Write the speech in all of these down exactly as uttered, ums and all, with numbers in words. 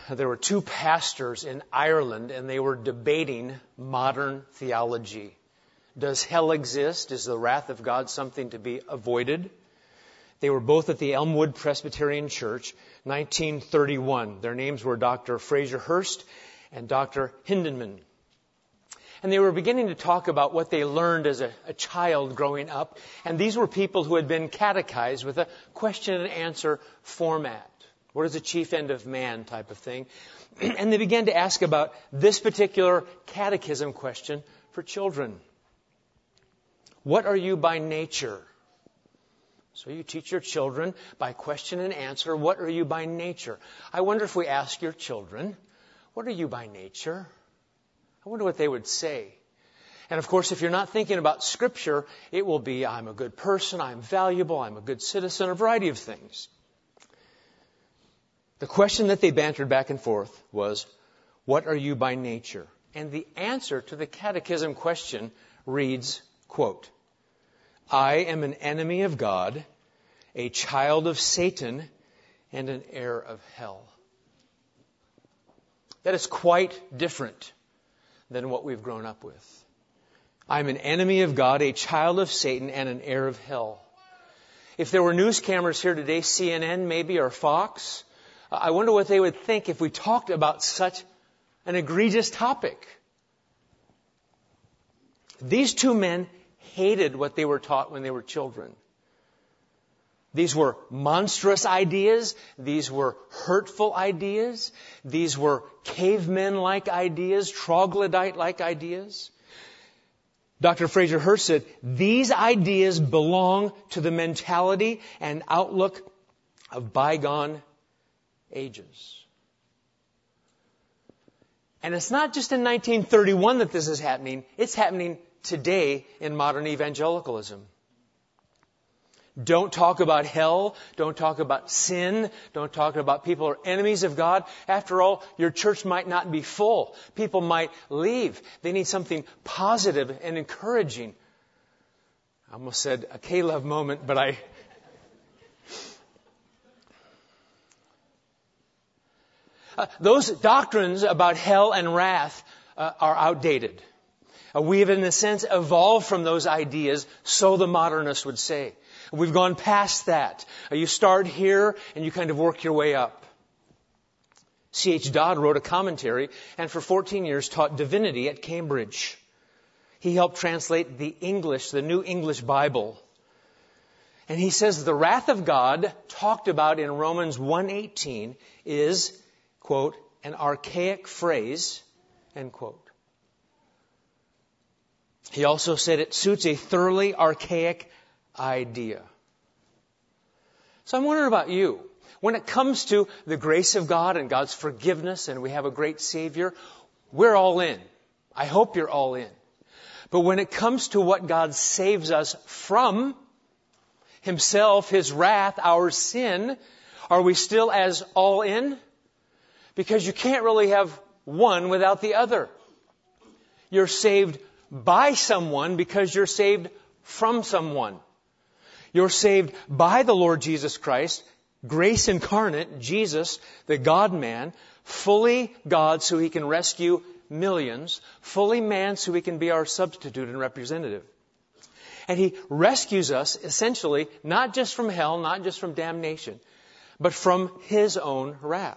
there were two pastors in Ireland, and they were debating modern theology. Does hell exist? Is the wrath of God something to be avoided? They were both at the Elmwood Presbyterian Church, nineteen thirty-one. Their names were Doctor Fraser Hurst and Doctor Hindeman. And they were beginning to talk about what they learned as a, a child growing up. And these were people who had been catechized with a question and answer format. What is the chief end of man type of thing? And they began to ask about this particular catechism question for children. What are you by nature? So you teach your children by question and answer, what are you by nature? I wonder if we ask your children, what are you by nature? I wonder what they would say. And of course, if you're not thinking about Scripture, it will be, I'm a good person, I'm valuable, I'm a good citizen, a variety of things. The question that they bantered back and forth was, what are you by nature? And the answer to the catechism question reads, quote, I am an enemy of God, a child of Satan, and an heir of hell. That is quite different than what we've grown up with. I'm an enemy of God, a child of Satan, and an heir of hell. If there were news cameras here today, C N N maybe, or Fox, I wonder what they would think if we talked about such an egregious topic. These two men hated what they were taught when they were children. These were monstrous ideas. These were hurtful ideas. These were cavemen-like ideas, troglodyte-like ideas. Doctor Fraser Hurst said, these ideas belong to the mentality and outlook of bygone ages. And it's not just in nineteen thirty-one that this is happening. It's happening today in modern evangelicalism. Don't talk about hell. Don't talk about sin. Don't talk about people who are enemies of God. After all, your church might not be full. People might leave. They need something positive and encouraging. I almost said a Caleb moment, but I... Uh, those doctrines about hell and wrath uh, are outdated. Uh, we have, in a sense, evolved from those ideas, so the modernists would say. We've gone past that. Uh, you start here and you kind of work your way up. C H Dodd wrote a commentary and for fourteen years taught divinity at Cambridge. He helped translate the English, the New English Bible. And he says the wrath of God talked about in Romans one eighteen is, quote, an archaic phrase, end quote. He also said it suits a thoroughly archaic idea. So I'm wondering about you. When it comes to the grace of God and God's forgiveness and we have a great Savior, we're all in. I hope you're all in. But when it comes to what God saves us from, Himself, His wrath, our sin, are we still as all in? Because you can't really have one without the other. You're saved by someone because you're saved from someone. You're saved by the Lord Jesus Christ, grace incarnate, Jesus, the God-man, fully God so He can rescue millions, fully man so He can be our substitute and representative. And He rescues us essentially not just from hell, not just from damnation, but from His own wrath.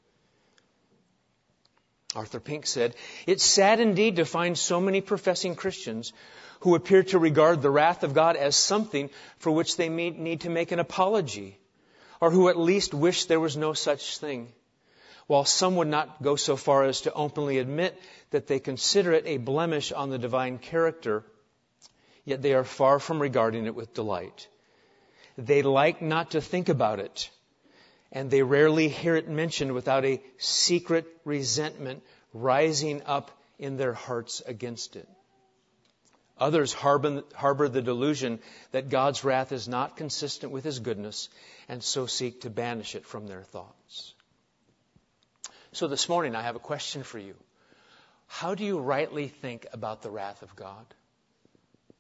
Arthur Pink said, it's sad indeed to find so many professing Christians who appear to regard the wrath of God as something for which they may need to make an apology, or who at least wish there was no such thing, while some would not go so far as to openly admit that they consider it a blemish on the divine character, yet they are far from regarding it with delight. They like not to think about it, and they rarely hear it mentioned without a secret resentment rising up in their hearts against it. Others harbor, harbor the delusion that God's wrath is not consistent with His goodness and so seek to banish it from their thoughts. So this morning I have a question for you. How do you rightly think about the wrath of God?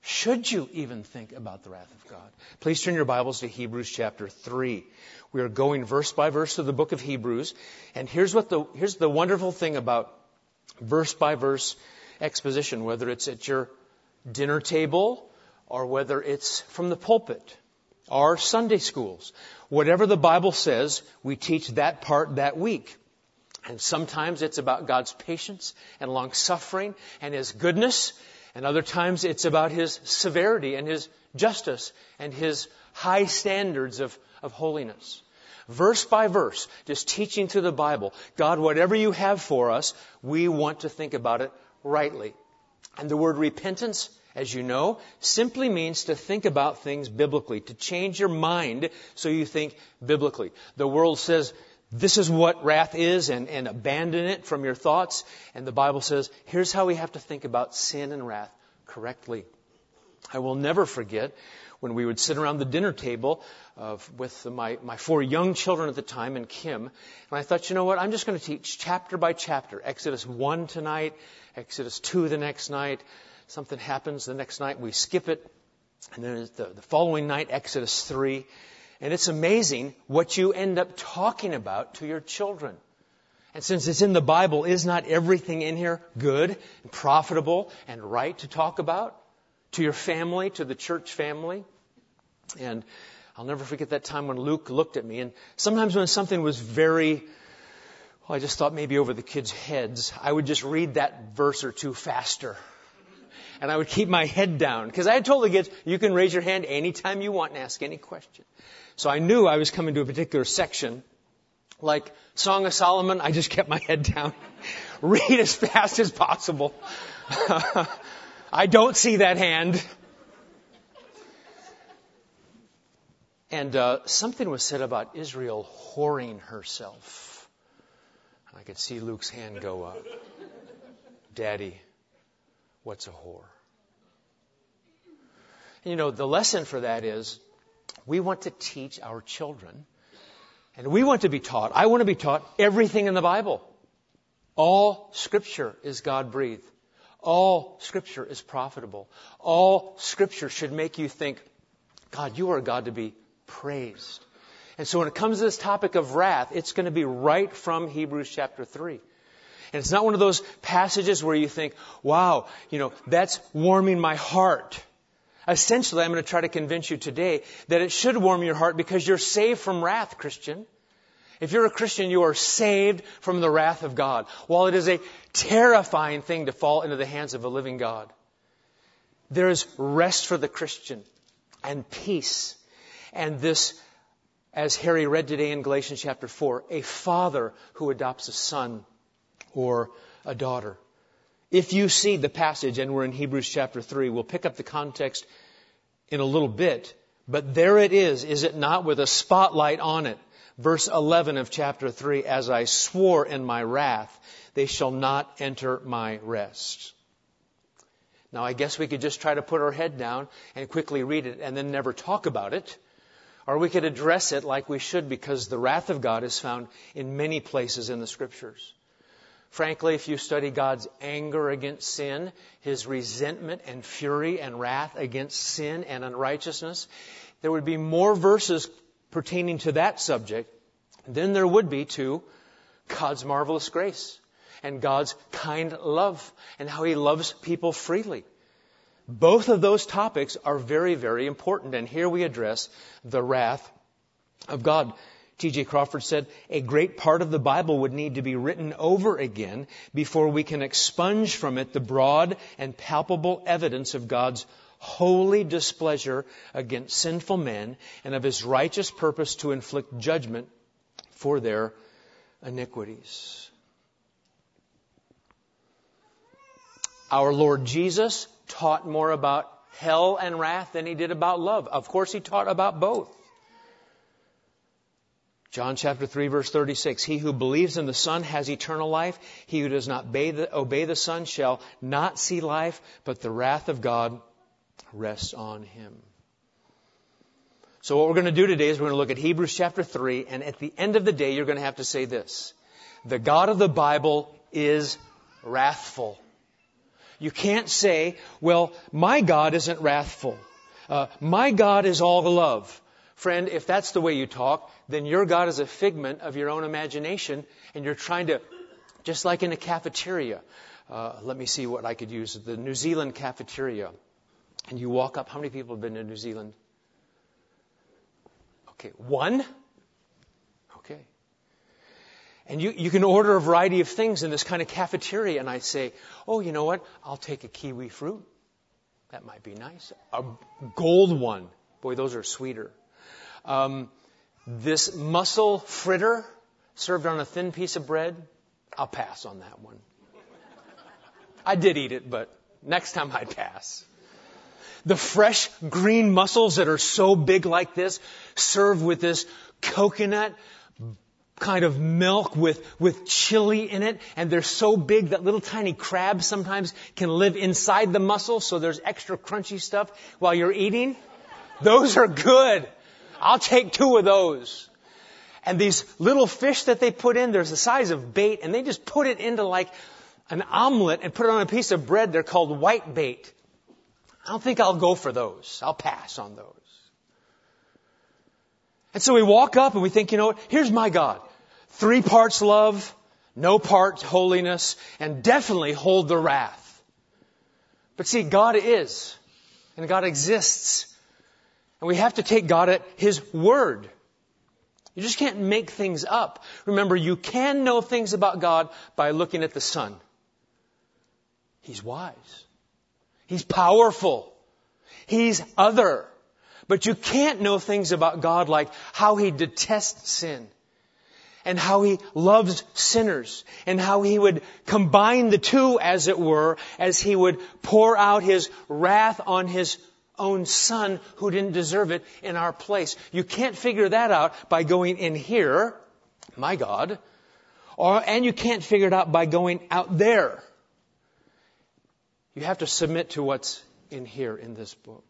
Should you even think about the wrath of God? Please turn your Bibles to Hebrews chapter three. We are going verse by verse through the book of Hebrews. And here's what the, here's the wonderful thing about verse by verse exposition, whether it's at your dinner table or whether it's from the pulpit or Sunday schools. Whatever the Bible says, we teach that part that week. And sometimes it's about God's patience and long-suffering and His goodness. And other times it's about His severity and His justice and His high standards of, of holiness. Verse by verse, just teaching through the Bible. God, whatever you have for us, we want to think about it rightly. And the word repentance, as you know, simply means to think about things biblically, to change your mind so you think biblically. The world says, this is what wrath is, and, and abandon it from your thoughts. And the Bible says, here's how we have to think about sin and wrath correctly. I will never forget when we would sit around the dinner table uh, with my, my four young children at the time and Kim. And I thought, you know what, I'm just going to teach chapter by chapter. Exodus one tonight, Exodus two the next night. Something happens the next night, we skip it. And then the, the following night, Exodus three. And it's amazing what you end up talking about to your children. And since it's in the Bible, is not everything in here good and profitable and right to talk about? To your family, to the church family? And I'll never forget that time when Luke looked at me. And sometimes when something was very, well, I just thought maybe over the kids' heads, I would just read that verse or two faster. And I would keep my head down. Because I had told the kids, you can raise your hand anytime you want and ask any question. So I knew I was coming to a particular section. Like Song of Solomon, I just kept my head down. Read as fast as possible. I don't see that hand. And uh, something was said about Israel whoring herself. I could see Luke's hand go up. Daddy, what's a whore? And you know, the lesson for that is we want to teach our children, and we want to be taught, I want to be taught everything in the Bible. All Scripture is God-breathed. All Scripture is profitable. All Scripture should make you think, God, you are a God to be praised. And so when it comes to this topic of wrath, it's going to be right from Hebrews chapter three. And it's not one of those passages where you think, wow, you know, that's warming my heart. Essentially, I'm going to try to convince you today that it should warm your heart because you're saved from wrath, Christian. If you're a Christian, you are saved from the wrath of God. While it is a terrifying thing to fall into the hands of a living God, there is rest for the Christian and peace. And this, as Harry read today in Galatians chapter four, a father who adopts a son or a daughter. If you see the passage, and we're in Hebrews chapter three, we'll pick up the context in a little bit. But there it is, is it not, with a spotlight on it. Verse eleven of chapter three, as I swore in my wrath, they shall not enter my rest. Now, I guess we could just try to put our head down and quickly read it and then never talk about it. Or we could address it like we should, because the wrath of God is found in many places in the Scriptures. Frankly, if you study God's anger against sin, His resentment and fury and wrath against sin and unrighteousness, there would be more verses pertaining to that subject than there would be to God's marvelous grace and God's kind love and how He loves people freely. Both of those topics are very, very important. And here we address the wrath of God. T J Crawford said, a great part of the Bible would need to be written over again before we can expunge from it the broad and palpable evidence of God's holy displeasure against sinful men and of His righteous purpose to inflict judgment for their iniquities. Our Lord Jesus taught more about hell and wrath than He did about love. Of course, He taught about both. John chapter three, verse thirty-six, he who believes in the Son has eternal life. He who does not obey the, obey the Son shall not see life, but the wrath of God rests on him. So what we're going to do today is we're going to look at Hebrews chapter three, and at the end of the day, you're going to have to say this. The God of the Bible is wrathful. You can't say, well, my God isn't wrathful. Uh, my God is all love. Friend, if that's the way you talk, then your God is a figment of your own imagination, and you're trying to, just like in a cafeteria, uh, let me see what I could use, the New Zealand cafeteria. And you walk up, how many people have been to New Zealand? Okay, one? Okay. And you, you can order a variety of things in this kind of cafeteria, and I say, oh, you know what? I'll take a kiwi fruit. That might be nice. A gold one. Boy, those are sweeter. Um, this mussel fritter served on a thin piece of bread, I'll pass on that one. I did eat it, but next time I'd pass. The fresh green mussels that are so big like this, served with this coconut kind of milk with, with chili in it, and they're so big that little tiny crabs sometimes can live inside the mussel, so there's extra crunchy stuff while you're eating. Those are good. I'll take two of those. And these little fish that they put in, there's the size of bait, and they just put it into like an omelet and put it on a piece of bread. They're called white bait. I don't think I'll go for those. I'll pass on those. And so we walk up and we think, you know what? Here's my God. Three parts love, no part holiness, and definitely hold the wrath. But see, God is, and God exists. And we have to take God at His word. You just can't make things up. Remember, you can know things about God by looking at the sun. He's wise. He's powerful. He's other. But you can't know things about God like how He detests sin, and how He loves sinners, and how He would combine the two, as it were, as He would pour out His wrath on His own Son who didn't deserve it in our place. You can't figure that out by going in here, my God, or and you can't figure it out by going out there. You have to submit to what's in here in this book.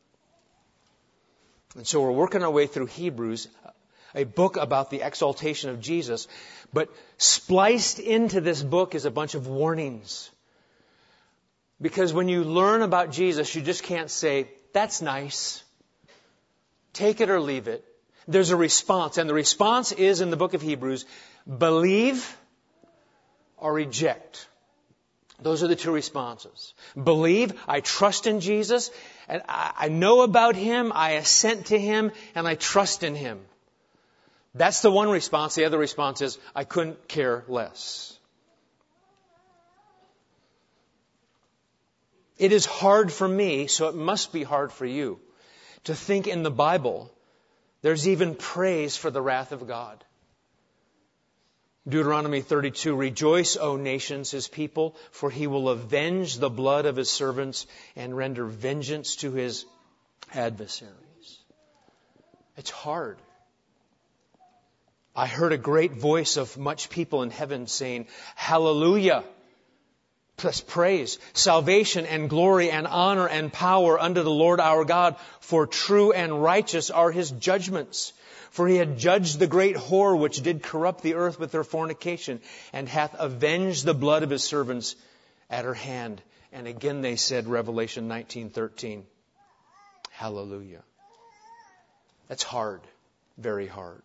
And so we're working our way through Hebrews, a book about the exaltation of Jesus, but spliced into this book is a bunch of warnings. Because when you learn about Jesus, you just can't say, that's nice. Take it or leave it. There's a response, and the response is in the book of Hebrews, believe or reject. Those are the two responses. Believe, I trust in Jesus, and I, I know about Him, I assent to Him, and I trust in Him. That's the one response. The other response is, I couldn't care less. It is hard for me, so it must be hard for you, to think in the Bible there's even praise for the wrath of God. Deuteronomy thirty-two, rejoice, O nations, His people, for He will avenge the blood of His servants and render vengeance to His adversaries. It's hard. I heard a great voice of much people in heaven saying, hallelujah. Plus praise, salvation and glory and honor and power unto the Lord our God, for true and righteous are His judgments. For He had judged the great whore which did corrupt the earth with her fornication, and hath avenged the blood of His servants at her hand. And again they said, Revelation nineteen thirteen, hallelujah. That's hard, very hard.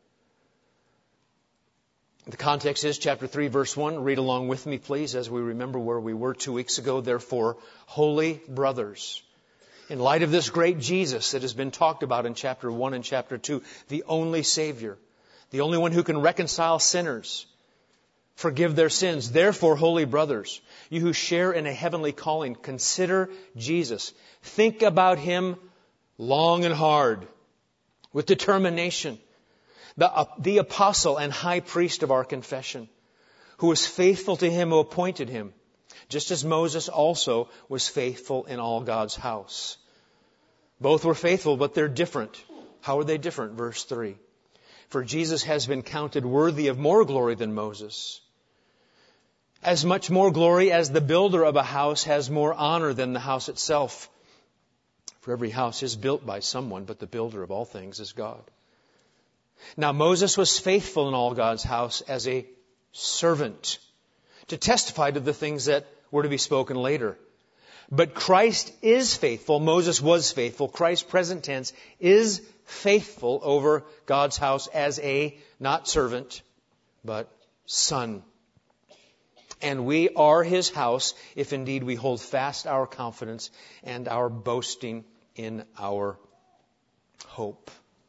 The context is chapter three, verse one. Read along with me, please, as we remember where we were two weeks ago. Therefore, holy brothers, in light of this great Jesus that has been talked about in chapter one and chapter two, the only Savior, the only one who can reconcile sinners, forgive their sins. Therefore, holy brothers, you who share in a heavenly calling, consider Jesus. Think about Him long and hard, with determination. The, uh, the apostle and high priest of our confession, who was faithful to Him who appointed Him, just as Moses also was faithful in all God's house. Both were faithful, but they're different. How are they different? Verse three. For Jesus has been counted worthy of more glory than Moses. As much more glory as the builder of a house has more honor than the house itself. For every house is built by someone, but the builder of all things is God. Now Moses was faithful in all God's house as a servant to testify to the things that were to be spoken later. But Christ is faithful. Moses was faithful. Christ, present tense, is faithful over God's house as a, not servant, but son. And we are His house if indeed we hold fast our confidence and our boasting in our hope.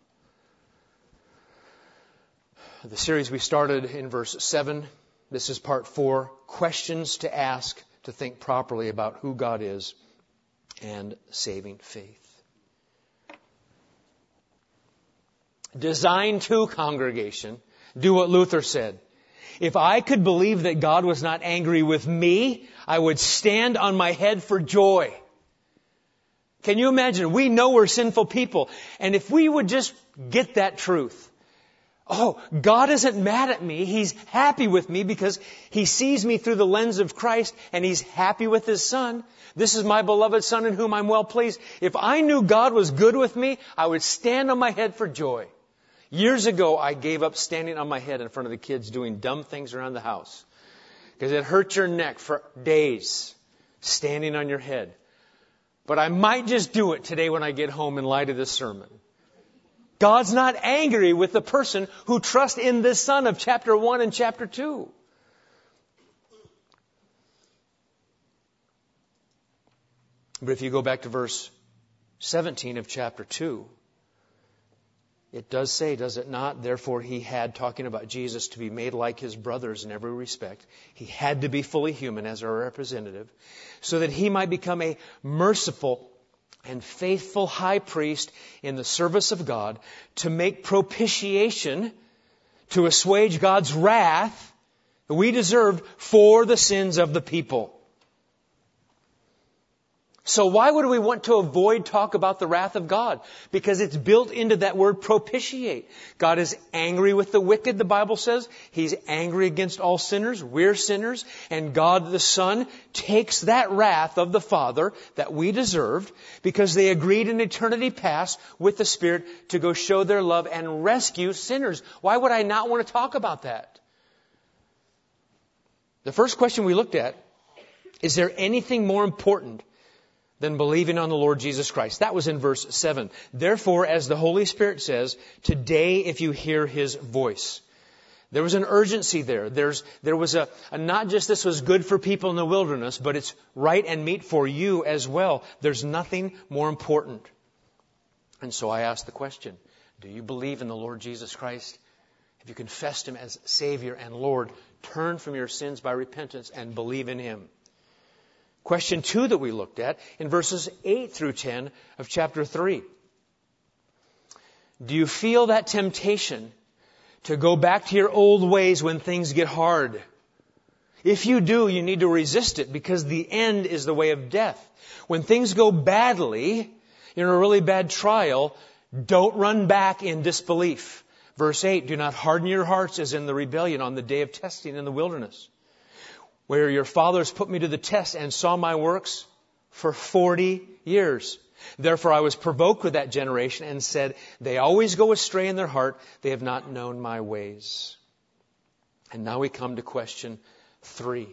The series we started in verse seven. This is part four. Questions to ask to think properly about who God is and saving faith. Design to, congregation, do what Luther said. If I could believe that God was not angry with me, I would stand on my head for joy. Can you imagine? We know we're sinful people. And if we would just get that truth. Oh, God isn't mad at me. He's happy with me because He sees me through the lens of Christ and He's happy with His Son. This is my beloved Son in whom I'm well pleased. If I knew God was good with me, I would stand on my head for joy. Years ago, I gave up standing on my head in front of the kids doing dumb things around the house. Because it hurt your neck for days, standing on your head. But I might just do it today when I get home in light of this sermon. God's not angry with the person who trusts in this Son of chapter one and chapter two. But if you go back to verse seventeen of chapter two, it does say, does it not? Therefore He had, talking about Jesus, to be made like His brothers in every respect. He had to be fully human as our representative, so that He might become a merciful and faithful high priest in the service of God to make propitiation, to assuage God's wrath that we deserved for the sins of the people. So why would we want to avoid talk about the wrath of God? Because it's built into that word propitiate. God is angry with the wicked, the Bible says. He's angry against all sinners. We're sinners. And God the Son takes that wrath of the Father that we deserved because they agreed in eternity past with the Spirit to go show their love and rescue sinners. Why would I not want to talk about that? The first question we looked at, is there anything more important than believing on the Lord Jesus Christ? That was in verse seven. Therefore, as the Holy Spirit says, today if you hear His voice. There was an urgency there. There's, there was a, a, not just this was good for people in the wilderness, but it's right and meet for you as well. There's nothing more important. And so I ask the question, do you believe in the Lord Jesus Christ? Have you confessed Him as Savior and Lord? Turn from your sins by repentance and believe in Him. Question two that we looked at in verses eight through ten of chapter three. Do you feel that temptation to go back to your old ways when things get hard? If you do, you need to resist it because the end is the way of death. When things go badly, you're in a really bad trial, don't run back in disbelief. Verse eight, do not harden your hearts as in the rebellion on the day of testing in the wilderness, where your fathers put me to the test and saw my works for forty years. Therefore I was provoked with that generation and said, they always go astray in their heart. They have not known my ways. And now we come to question three.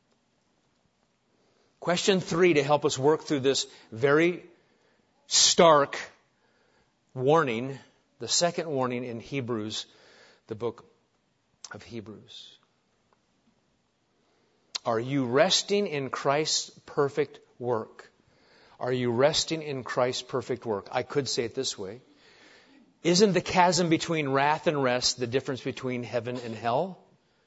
Question three to help us work through this very stark warning, the second warning in Hebrews, the book of Hebrews. Are you resting in Christ's perfect work? Are you resting in Christ's perfect work? I could say it this way. Isn't the chasm between wrath and rest the difference between heaven and hell?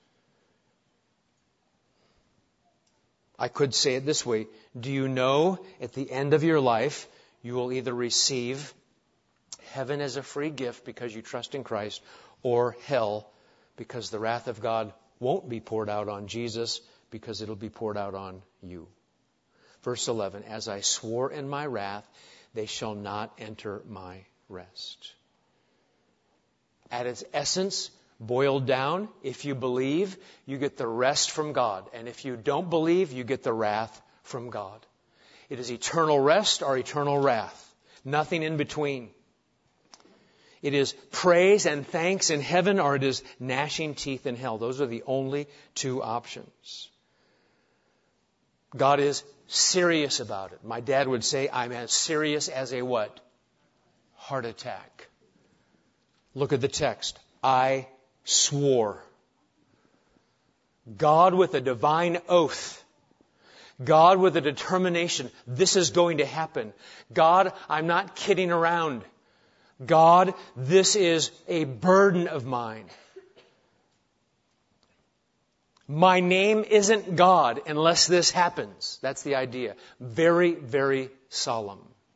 I could say it this way. Do you know at the end of your life you will either receive heaven as a free gift because you trust in Christ, or hell because the wrath of God won't be poured out on Jesus because it'll be poured out on you. Verse eleven, as I swore in my wrath, they shall not enter my rest. At its essence, boiled down, if you believe, you get the rest from God. And if you don't believe, you get the wrath from God. It is eternal rest or eternal wrath. Nothing in between. It is praise and thanks in heaven, or it is gnashing teeth in hell. Those are the only two options. God is serious about it. My dad would say, I'm as serious as a what? Heart attack. Look at the text. I swore. God with a divine oath. God with a determination. This is going to happen. God, I'm not kidding around. God, this is a burden of mine. My name isn't God unless this happens. That's the idea. Very, very solemn.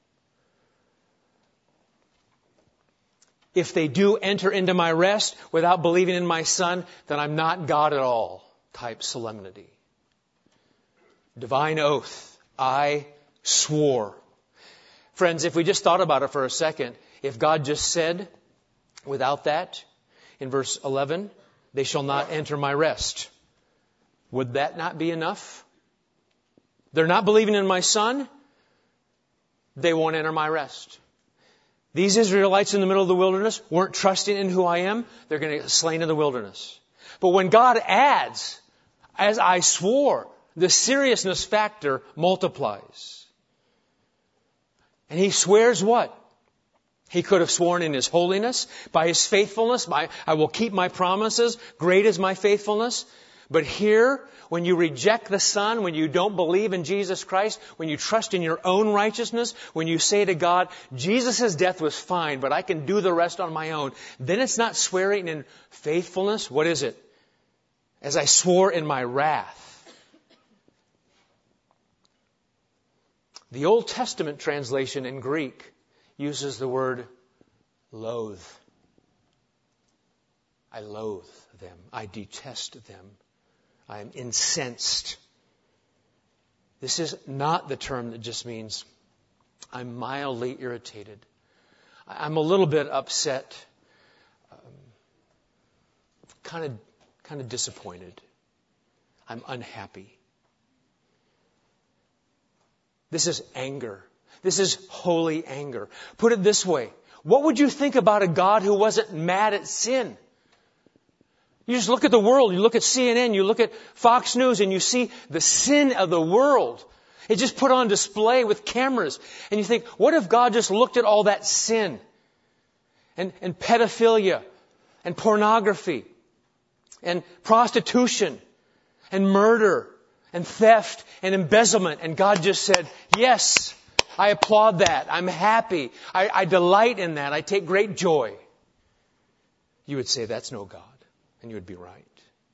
If they do enter into my rest without believing in my Son, then I'm not God at all. Type solemnity. Divine oath. I swore. Friends, if we just thought about it for a second, if God just said, without that, in verse eleven, they shall not enter my rest, would that not be enough? They're not believing in my Son, they won't enter my rest. These Israelites in the middle of the wilderness weren't trusting in who I am, they're going to get slain in the wilderness. But when God adds, as I swore, the seriousness factor multiplies. And He swears what? He could have sworn in His holiness, by His faithfulness, by, I will keep my promises, great is my faithfulness. But here, when you reject the Son, when you don't believe in Jesus Christ, when you trust in your own righteousness, when you say to God, Jesus' death was fine, but I can do the rest on my own, then it's not swearing in faithfulness. What is it? As I swore in my wrath. The Old Testament translation in Greek uses the word loathe. I loathe them. I detest them. I am incensed. This is not the term that just means I'm mildly irritated. I'm a little bit upset, um, kind of, kind of disappointed. I'm unhappy. This is anger. This is holy anger. Put it this way. What would you think about a God who wasn't mad at sin? You just look at the world, you look at C N N, you look at Fox News, and you see the sin of the world. It's just put on display with cameras. And you think, what if God just looked at all that sin? And, and pedophilia, and pornography, and prostitution, and murder, and theft, and embezzlement. And God just said, yes, I applaud that. I'm happy. I, I delight in that. I take great joy. You would say, that's no God. And you would be right.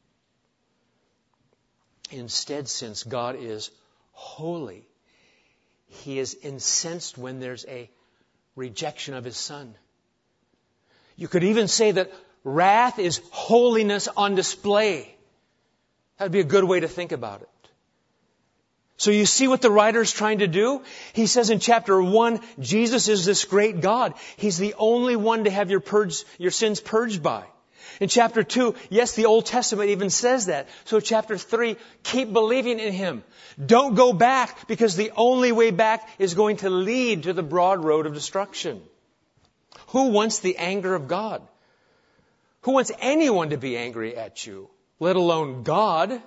Instead, since God is holy, He is incensed when there's a rejection of His Son. You could even say that wrath is holiness on display. That would be a good way to think about it. So you see what the writer is trying to do? He says in chapter one, Jesus is this great God. He's the only one to have your purge, your sins purged by. In chapter two, yes, the Old Testament even says that. So chapter three, keep believing in Him. Don't go back, because the only way back is going to lead to the broad road of destruction. Who wants the anger of God? Who wants anyone to be angry at you, let alone God?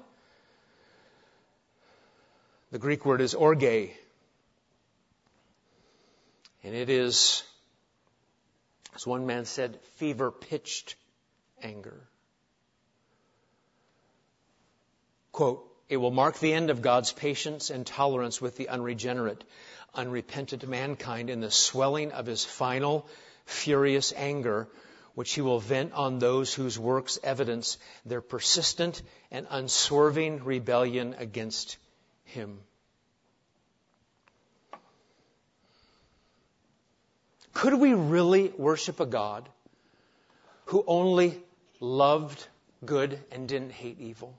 The Greek word is orge. And it is, as one man said, fever-pitched anger. Quote, it will mark the end of God's patience and tolerance with the unregenerate, unrepentant mankind in the swelling of His final, furious anger, which He will vent on those whose works evidence their persistent and unswerving rebellion against Him. Could we really worship a God who only loved good and didn't hate evil?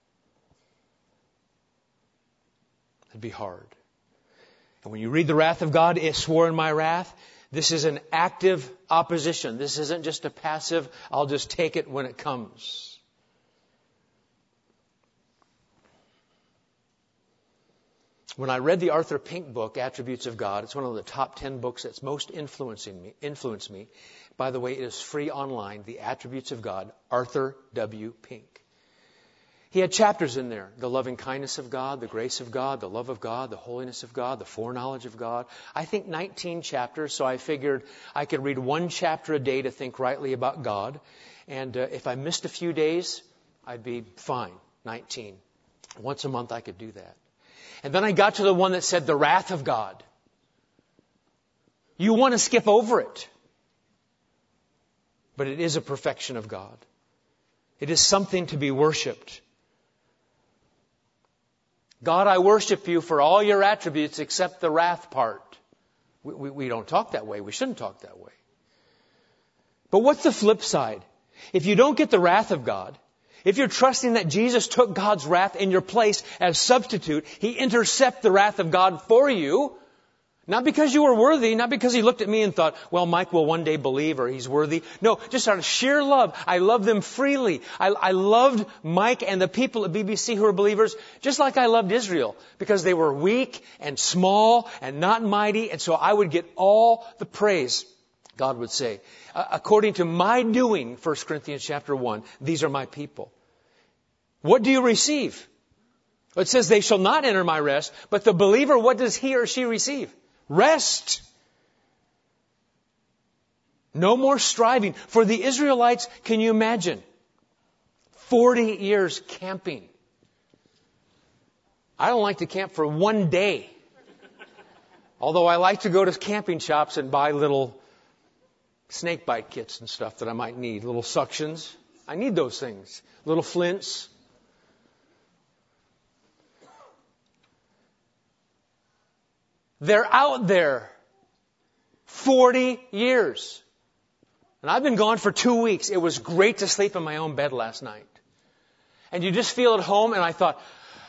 It'd be hard. And when you read the wrath of God, it swore in my wrath, this is an active opposition. This isn't just a passive, I'll just take it when it comes. When I read the Arthur Pink book, Attributes of God, it's one of the top ten books that's most influencing me, influenced me. By the way, it is free online, The Attributes of God, Arthur W. Pink. He had chapters in there. The loving kindness of God, the grace of God, the love of God, the holiness of God, the foreknowledge of God. I think nineteen chapters, so I figured I could read one chapter a day to think rightly about God. And uh, if I missed a few days, I'd be fine. nineteen. Once a month I could do that. And then I got to the one that said the wrath of God. You want to skip over it. But it is a perfection of God. It is something to be worshipped. God, I worship you for all your attributes except the wrath part. We, we, we don't talk that way. We shouldn't talk that way. But what's the flip side? If you don't get the wrath of God, if you're trusting that Jesus took God's wrath in your place as substitute, He intercepted the wrath of God for you, not because you were worthy, not because He looked at me and thought, well, Mike will one day believe or he's worthy. No, just out of sheer love. I love them freely. I, I loved Mike and the people at B B C who are believers just like I loved Israel because they were weak and small and not mighty. And so I would get all the praise, God would say. Uh, according to my doing, First Corinthians chapter one, these are my people. What do you receive? It says they shall not enter my rest, but the believer, what does he or she receive? Rest. No more striving. For the Israelites, can you imagine? Forty years camping. I don't like to camp for one day. Although I like to go to camping shops and buy little snake bite kits and stuff that I might need. Little suctions. I need those things. Little flints. They're out there forty years. And I've been gone for two weeks. It was great to sleep in my own bed last night. And you just feel at home, and I thought,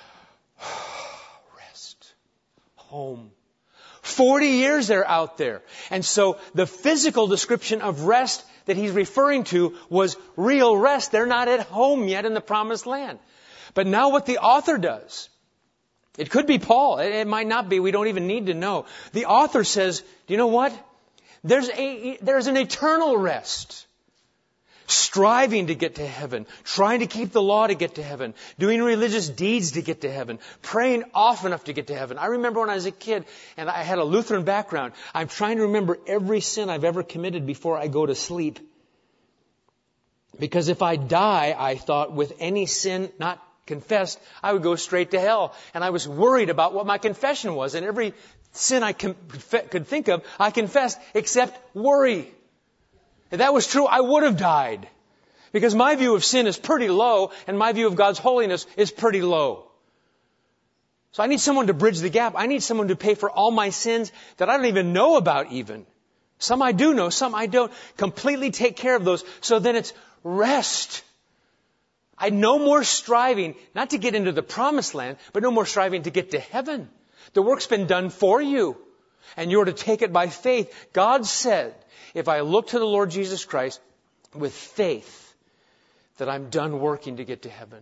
rest, home. Forty years they're out there. And so the physical description of rest that he's referring to was real rest. They're not at home yet in the promised land. But now what the author does, it could be Paul. It might not be. We don't even need to know. The author says, do you know what? There's a, there's an eternal rest. Striving to get to heaven. Trying to keep the law to get to heaven. Doing religious deeds to get to heaven. Praying often enough to get to heaven. I remember when I was a kid and I had a Lutheran background. I'm trying to remember every sin I've ever committed before I go to sleep. Because if I die, I thought, with any sin not confessed, I would go straight to hell. And I was worried about what my confession was. And every sin I could think of, I confessed, except worry. If that was true, I would have died. Because my view of sin is pretty low, and my view of God's holiness is pretty low. So I need someone to bridge the gap. I need someone to pay for all my sins that I don't even know about even. Some I do know, some I don't. Completely take care of those. So then it's rest. I no more striving, not to get into the promised land, but no more striving to get to heaven. The work's been done for you, and you're to take it by faith. God said, if I look to the Lord Jesus Christ with faith, that I'm done working to get to heaven.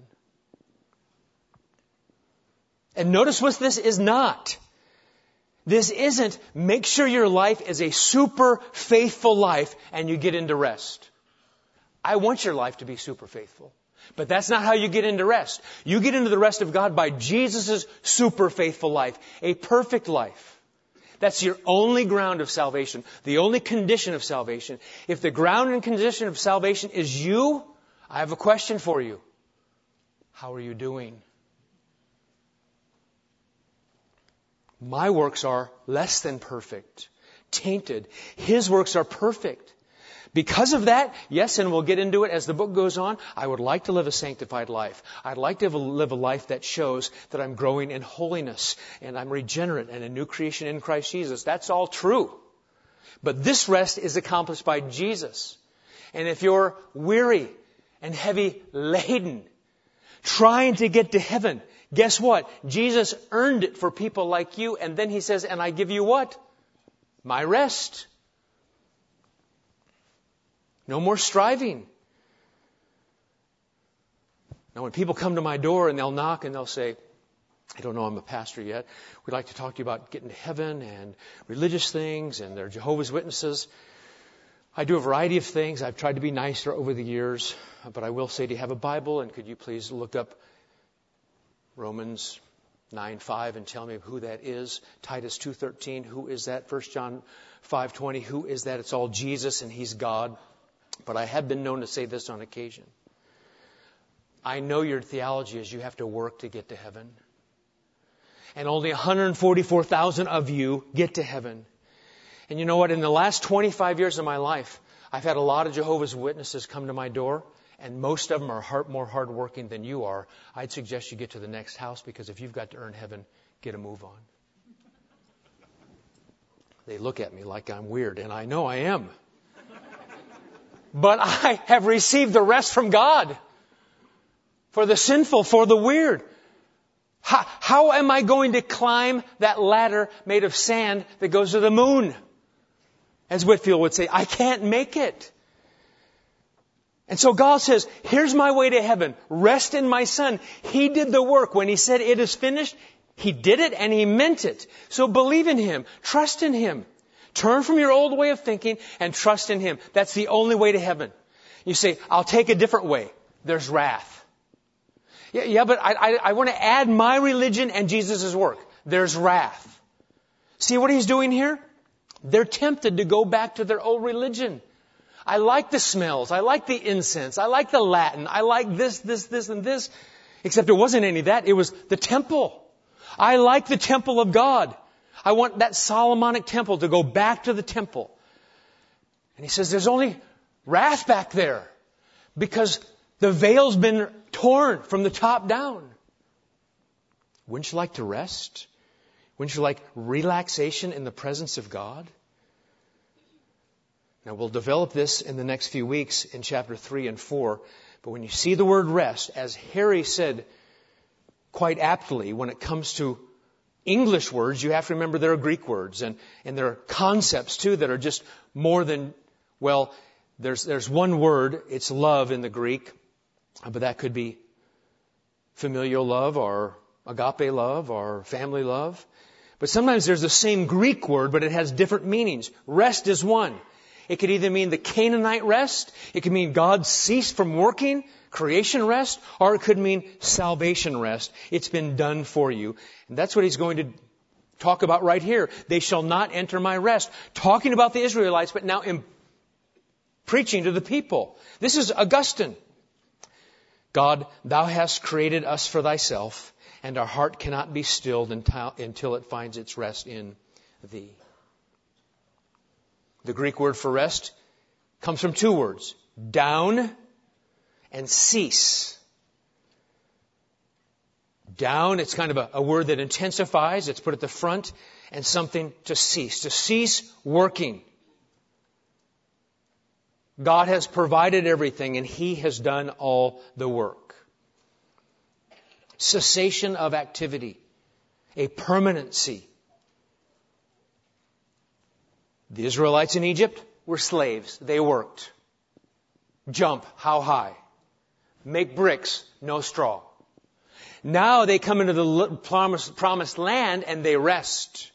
And notice what this is not. This isn't make sure your life is a super faithful life and you get into rest. I want your life to be super faithful. But that's not how you get into rest. You get into the rest of God by Jesus' super faithful life. A perfect life. That's your only ground of salvation. The only condition of salvation. If the ground and condition of salvation is you, I have a question for you. How are you doing? My works are less than perfect. Tainted. His works are perfect. Because of that, yes, and we'll get into it as the book goes on, I would like to live a sanctified life. I'd like to live a life that shows that I'm growing in holiness and I'm regenerate and a new creation in Christ Jesus. That's all true. But this rest is accomplished by Jesus. And if you're weary and heavy laden, trying to get to heaven, guess what? Jesus earned it for people like you. And then He says, and I give you what? My rest. No more striving. Now when people come to my door and they'll knock and they'll say, I don't know, I'm a pastor yet. We'd like to talk to you about getting to heaven and religious things, and they're Jehovah's Witnesses. I do a variety of things. I've tried to be nicer over the years, but I will say, do you have a Bible? And could you please look up Romans nine five and tell me who that is. Titus two thirteen, who is that? First John five twenty, who is that? It's all Jesus and He's God. But I have been known to say this on occasion. I know your theology is you have to work to get to heaven. And only one hundred forty-four thousand of you get to heaven. And you know what? In the last twenty-five years of my life, I've had a lot of Jehovah's Witnesses come to my door, and most of them are hard, more hardworking than you are. I'd suggest you get to the next house, because if you've got to earn heaven, get a move on. They look at me like I'm weird, and I know I am. But I have received the rest from God. For the sinful, for the weird. How, how am I going to climb that ladder made of sand that goes to the moon? As Whitefield would say, I can't make it. And so God says, here's my way to heaven. Rest in my Son. He did the work. When He said it is finished, He did it and He meant it. So believe in Him. Trust in Him. Turn from your old way of thinking and trust in Him. That's the only way to heaven. You say, I'll take a different way. There's wrath. Yeah, yeah but I, I, I want to add my religion and Jesus' work. There's wrath. See what He's doing here? They're tempted to go back to their old religion. I like the smells. I like the incense. I like the Latin. I like this, this, this, and this. Except it wasn't any of that. It was the temple. I like the temple of God. I want that Solomonic temple to go back to the temple. And He says there's only wrath back there because the veil's been torn from the top down. Wouldn't you like to rest? Wouldn't you like relaxation in the presence of God? Now we'll develop this in the next few weeks in chapter three and four. But when you see the word rest, as Harry said quite aptly, when it comes to English words, you have to remember there are Greek words. And, and there are concepts too that are just more than, well, there's, there's one word, it's love in the Greek. But that could be familial love or agape love or family love. But sometimes there's the same Greek word, but it has different meanings. Rest is one. It could either mean the Canaanite rest, it could mean God ceased from working, creation rest, or it could mean salvation rest. It's been done for you. And that's what He's going to talk about right here. They shall not enter my rest. Talking about the Israelites, but now in preaching to the people. This is Augustine. God, Thou hast created us for Thyself, and our heart cannot be stilled until it finds its rest in Thee. The Greek word for rest comes from two words, down and cease. Down, it's kind of a, a word that intensifies, it's put at the front, and something to cease, to cease working. God has provided everything and He has done all the work. Cessation of activity. A permanency. The Israelites in Egypt were slaves. They worked. Jump, how high? Make bricks, no straw. Now they come into the promised, promised land and they rest.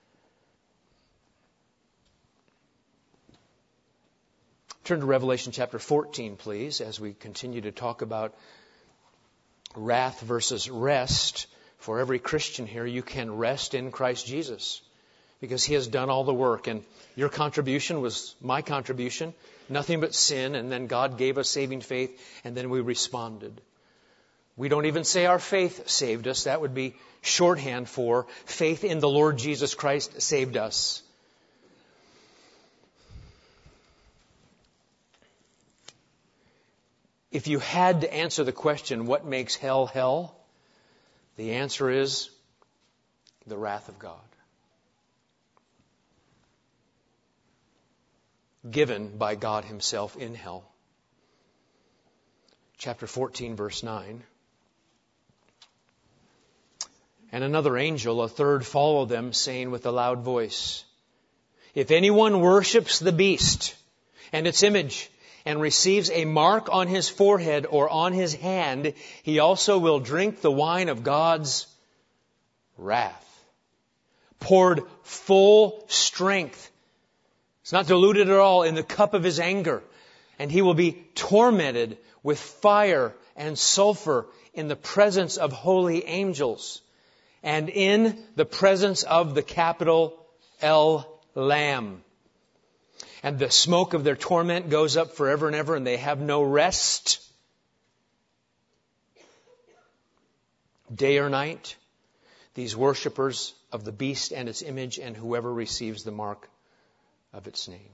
Turn to Revelation chapter fourteen, please, as we continue to talk about wrath versus rest. For every Christian here, you can rest in Christ Jesus because He has done all the work. And your contribution was my contribution, nothing but sin. And then God gave us saving faith, and then we responded. We don't even say our faith saved us. That would be shorthand for faith in the Lord Jesus Christ saved us. If you had to answer the question, what makes hell hell? The answer is the wrath of God. Given by God Himself in hell. Chapter fourteen, verse nine. And another angel, a third, followed them, saying with a loud voice, if anyone worships the beast and its image, and receives a mark on his forehead or on his hand, he also will drink the wine of God's wrath, poured full strength. It's not diluted at all in the cup of His anger. And he will be tormented with fire and sulfur in the presence of holy angels and in the presence of the capital L, Lamb. And the smoke of their torment goes up forever and ever, and they have no rest, day or night, these worshipers of the beast and its image and whoever receives the mark of its name.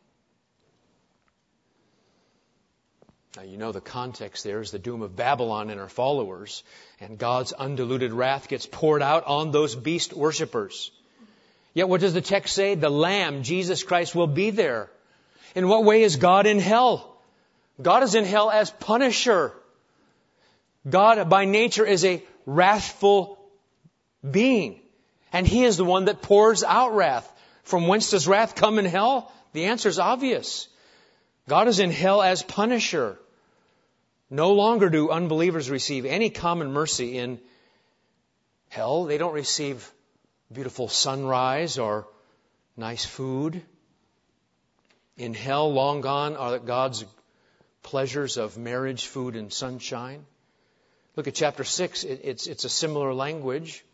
Now, you know the context there is the doom of Babylon and her followers, and God's undiluted wrath gets poured out on those beast worshipers. Yet what does the text say? The Lamb, Jesus Christ, will be there. In what way is God in hell? God is in hell as punisher. God by nature is a wrathful being. And He is the one that pours out wrath. From whence does wrath come in hell? The answer is obvious. God is in hell as punisher. No longer do unbelievers receive any common mercy in hell. They don't receive beautiful sunrise or nice food. In hell, long gone are God's pleasures of marriage, food, and sunshine. Look at chapter six. It, it's, it's a similar language.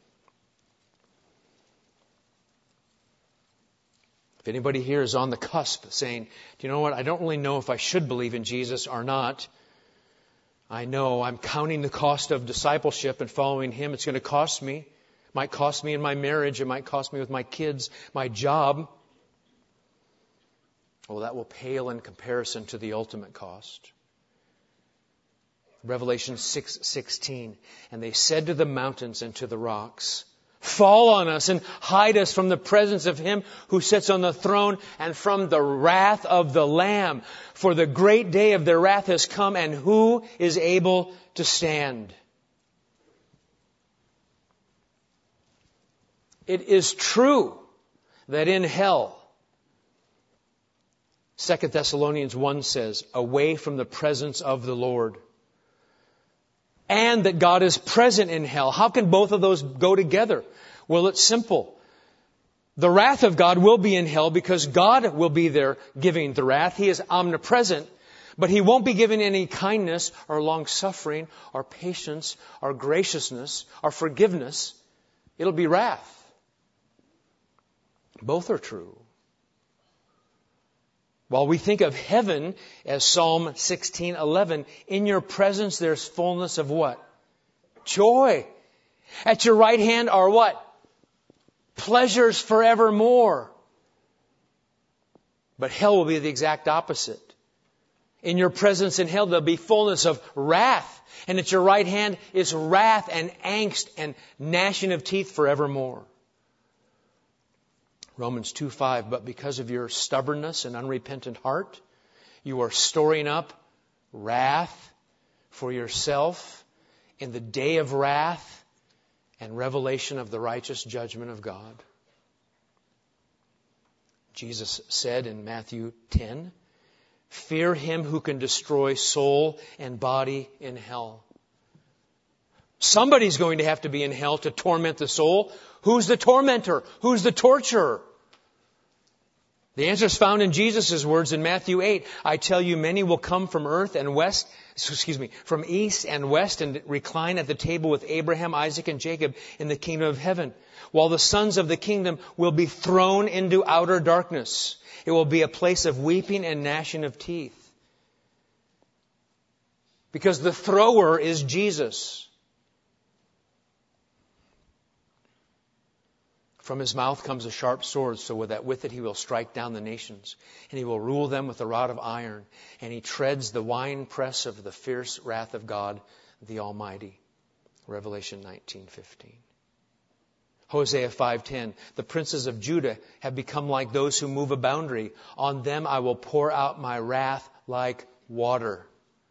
If anybody here is on the cusp saying, do you know what? I don't really know if I should believe in Jesus or not. I know I'm counting the cost of discipleship and following Him. It's going to cost me. It might cost me in my marriage. It might cost me with my kids, my job. Well, that will pale in comparison to the ultimate cost. Revelation six sixteen. And they said to the mountains and to the rocks, fall on us and hide us from the presence of Him who sits on the throne and from the wrath of the Lamb. For the great day of their wrath has come, and who is able to stand? It is true that in hell, Second Thessalonians one says, away from the presence of the Lord. And that God is present in hell. How can both of those go together? Well, it's simple. The wrath of God will be in hell because God will be there giving the wrath. He is omnipresent, but He won't be giving any kindness or long-suffering or patience or graciousness or forgiveness. It'll be wrath. Both are true. While we think of heaven as Psalm sixteen eleven, in your presence there's fullness of what? Joy. At your right hand are what? Pleasures forevermore. But hell will be the exact opposite. In your presence in hell there'll be fullness of wrath. And at your right hand is wrath and angst and gnashing of teeth forevermore. Romans two five, but because of your stubbornness and unrepentant heart, you are storing up wrath for yourself in the day of wrath and revelation of the righteous judgment of God. Jesus said in Matthew ten, fear Him who can destroy soul and body in hell. Somebody's going to have to be in hell to torment the soul. Who's the tormentor? Who's the torturer? The answer is found in Jesus' words in Matthew eight. I tell you, many will come from earth and west, excuse me, from east and west and recline at the table with Abraham, Isaac, and Jacob in the kingdom of heaven, while the sons of the kingdom will be thrown into outer darkness. It will be a place of weeping and gnashing of teeth. Because the thrower is Jesus. From His mouth comes a sharp sword, so that with it He will strike down the nations, and He will rule them with a rod of iron, and He treads the winepress of the fierce wrath of God, the Almighty. Revelation nineteen fifteen. Hosea five ten. The princes of Judah have become like those who move a boundary. On them I will pour out my wrath like water.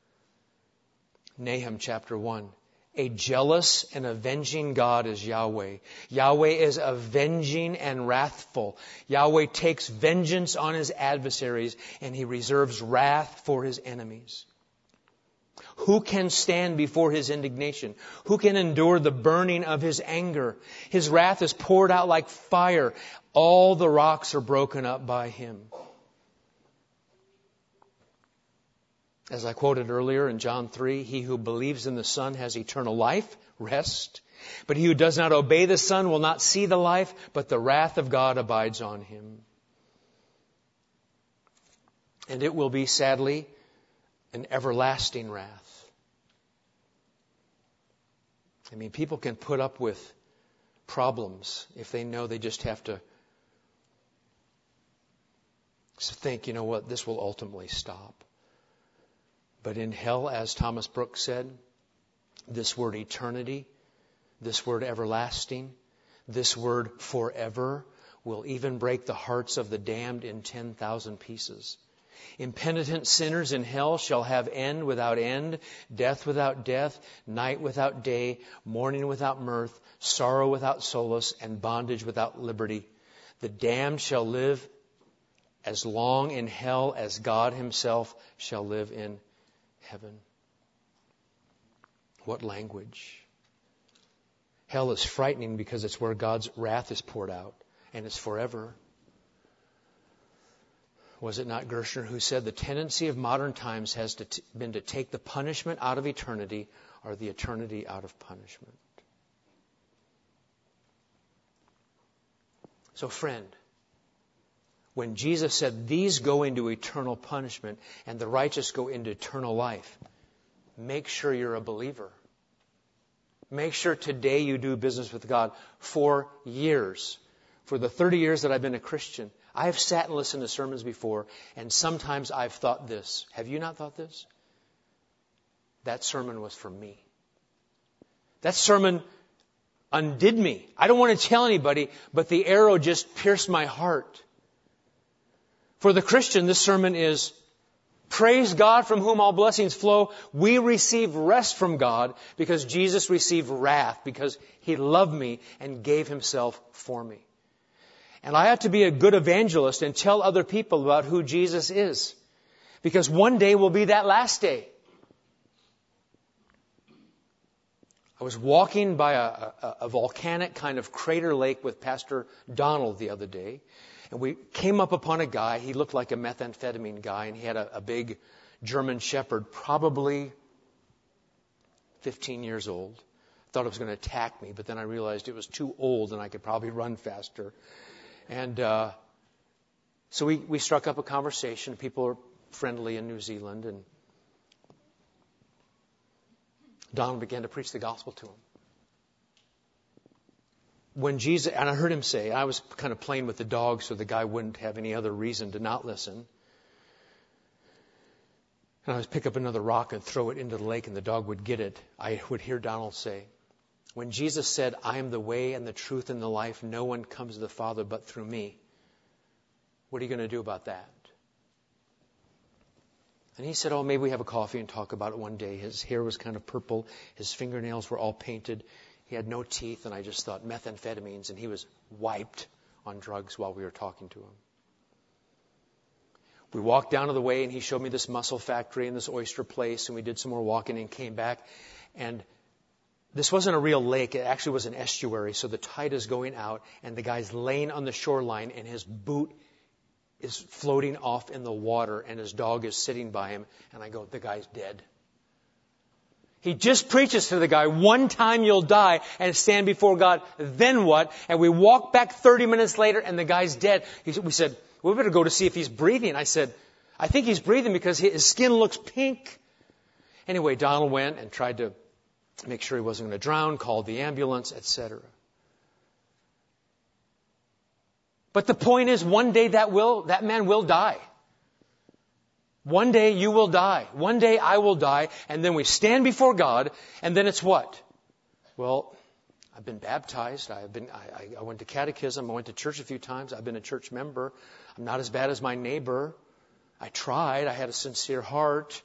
Nahum chapter one. A jealous and avenging God is Yahweh. Yahweh is avenging and wrathful. Yahweh takes vengeance on His adversaries, and He reserves wrath for His enemies. Who can stand before His indignation? Who can endure the burning of His anger? His wrath is poured out like fire. All the rocks are broken up by Him. As I quoted earlier in John three, he who believes in the Son has eternal life, rest. But he who does not obey the Son will not see the life, but the wrath of God abides on him. And it will be, sadly, an everlasting wrath. I mean, people can put up with problems if they know they just have to think, you know what, this will ultimately stop. But in hell, as Thomas Brooks said, this word eternity, this word everlasting, this word forever will even break the hearts of the damned in ten thousand pieces. Impenitent sinners in hell shall have end without end, death without death, night without day, mourning without mirth, sorrow without solace, and bondage without liberty. The damned shall live as long in hell as God Himself shall live in heaven. What language! Hell is frightening because it's where God's wrath is poured out, and it's forever. Was it not Gershner who said the tendency of modern times has to t- been to take the punishment out of eternity or the eternity out of punishment? So friend, when Jesus said these go into eternal punishment and the righteous go into eternal life, make sure you're a believer. Make sure today you do business with God. For years, for the thirty years that I've been a Christian, I've sat and listened to sermons before, and sometimes I've thought this. Have you not thought this? That sermon was for me. That sermon undid me. I don't want to tell anybody, but the arrow just pierced my heart. For the Christian, this sermon is, praise God from whom all blessings flow. We receive rest from God because Jesus received wrath because He loved me and gave Himself for me. And I have to be a good evangelist and tell other people about who Jesus is. Because one day will be that last day. I was walking by a, a, a volcanic kind of crater lake with Pastor Donald the other day. And we came up upon a guy. He looked like a methamphetamine guy. And he had a, a big German shepherd, probably fifteen years old. I thought it was going to attack me. But then I realized it was too old and I could probably run faster. And uh, so we, we struck up a conversation. People are friendly in New Zealand. And Donald began to preach the gospel to him. When Jesus, and I heard him say, I was kind of playing with the dog so the guy wouldn't have any other reason to not listen. And I was pick up another rock and throw it into the lake and the dog would get it. I would hear Donald say, when Jesus said, I am the way and the truth and the life, no one comes to the Father but through me. What are you going to do about that? And he said, oh, maybe we have a coffee and talk about it one day. His hair was kind of purple. His fingernails were all painted. He had no teeth. And I just thought methamphetamines. And he was wiped on drugs while we were talking to him. We walked down to the way and he showed me this mussel factory and this oyster place. And we did some more walking and came back. And this wasn't a real lake. It actually was an estuary. So the tide is going out and the guy's laying on the shoreline and his boot is floating off in the water and his dog is sitting by him. And I go, the guy's dead. He just preaches to the guy, one time you'll die and stand before God. Then what? And we walk back thirty minutes later and the guy's dead. He, we said, we better go to see if he's breathing. I said, I think he's breathing because his skin looks pink. Anyway, Donald went and tried to make sure he wasn't going to drown, called the ambulance, et cetera. But the point is, one day that will, that man will die. One day you will die. One day I will die. And then we stand before God. And then it's what? Well, I've been baptized. I've been, I, I went to catechism. I went to church a few times. I've been a church member. I'm not as bad as my neighbor. I tried. I had a sincere heart.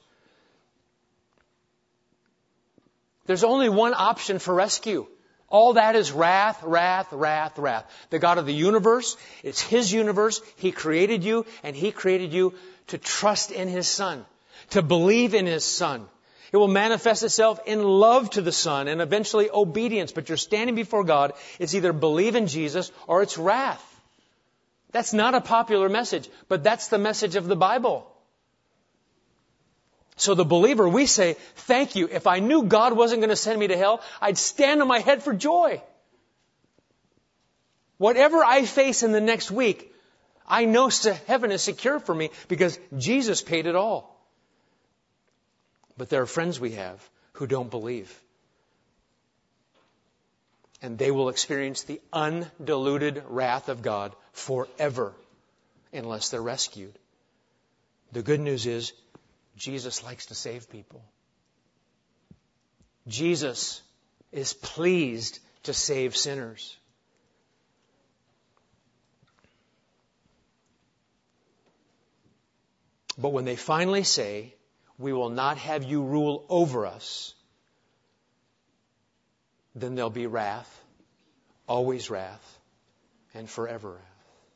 There's only one option for rescue. All that is wrath, wrath, wrath, wrath. The God of the universe, it's His universe. He created you, and He created you to trust in His Son, to believe in His Son. It will manifest itself in love to the Son and eventually obedience. But you're standing before God. It's either believe in Jesus or it's wrath. That's not a popular message, but that's the message of the Bible. So the believer, we say, thank you. If I knew God wasn't going to send me to hell, I'd stand on my head for joy. Whatever I face in the next week, I know heaven is secure for me because Jesus paid it all. But there are friends we have who don't believe. And they will experience the undiluted wrath of God forever unless they're rescued. The good news is Jesus likes to save people. Jesus is pleased to save sinners. But when they finally say, we will not have you rule over us, then there'll be wrath, always wrath, and forever wrath.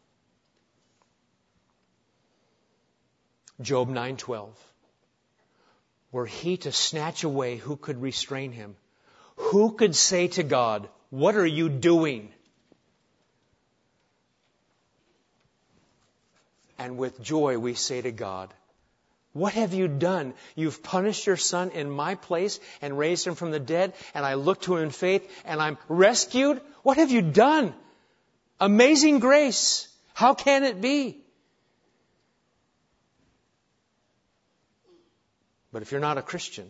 Job nine twelve. Were he to snatch away, who could restrain him? Who could say to God, what are you doing? And with joy we say to God, what have you done? You've punished your son in my place and raised him from the dead, and I look to him in faith, and I'm rescued? What have you done? Amazing grace. How can it be? But if you're not a Christian,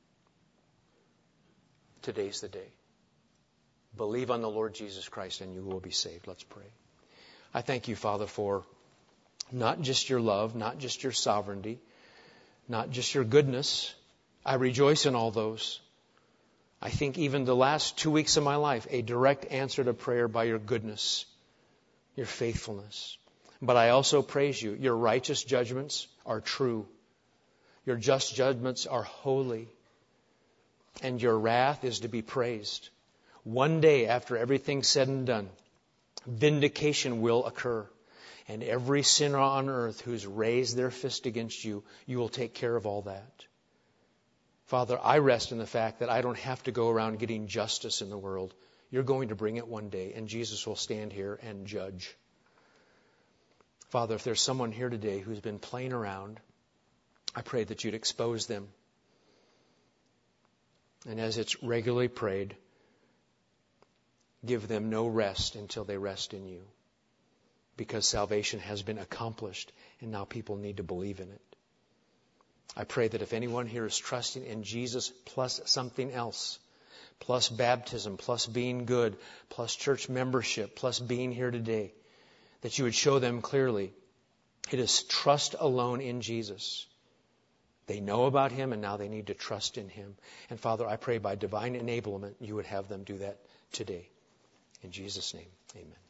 today's the day. Believe on the Lord Jesus Christ and you will be saved. Let's pray. I thank you, Father, for not just your love, not just your sovereignty, not just your goodness. I rejoice in all those. I think even the last two weeks of my life, a direct answer to prayer by your goodness, your faithfulness. But I also praise you. Your righteous judgments are true. Your just judgments are holy. And your wrath is to be praised. One day after everything's said and done, vindication will occur. And every sinner on earth who's raised their fist against you, you will take care of all that. Father, I rest in the fact that I don't have to go around getting justice in the world. You're going to bring it one day, and Jesus will stand here and judge. Father, if there's someone here today who's been playing around, I pray that you'd expose them. And as it's regularly prayed, give them no rest until they rest in you. Because salvation has been accomplished, and now people need to believe in it. I pray that if anyone here is trusting in Jesus plus something else, plus baptism, plus being good, plus church membership, plus being here today, that you would show them clearly it is trust alone in Jesus. They know about Him, and now they need to trust in Him. And Father, I pray by divine enablement, you would have them do that today. In Jesus' name, amen.